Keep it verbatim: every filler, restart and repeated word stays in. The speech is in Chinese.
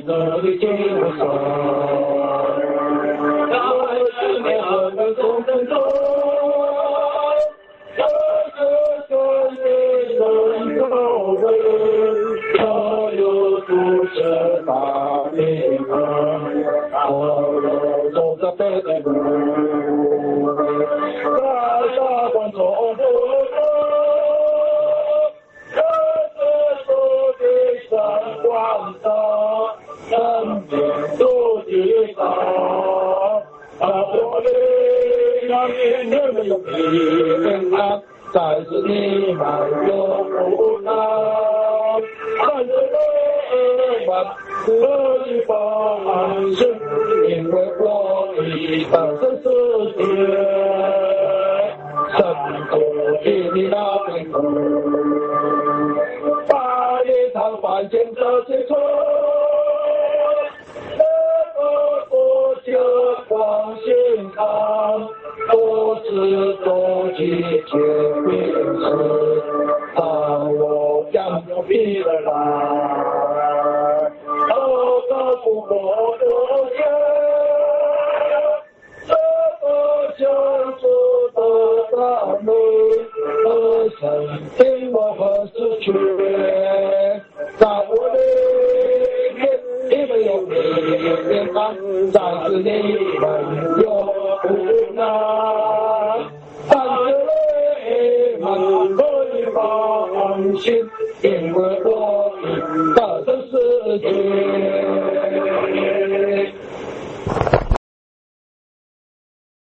的精神，在十年的中等中，这是世界人口为，所有都是大平衡，所有都在背对路，在大观众不多。光照，生命都知道。啊，我的让你们有平安，但是你们有苦难。但是我们可以放心，因为我的本身世界，神主给你那平衡。常发现这些错，那个国家光线上都是多几千名事，当我将要逼了来，都告诉我的家，这个将是的大路，何曾听我何时去？在我的面，你们有平安，但是你们有苦难。但是你们可以放心，因为我的这世界。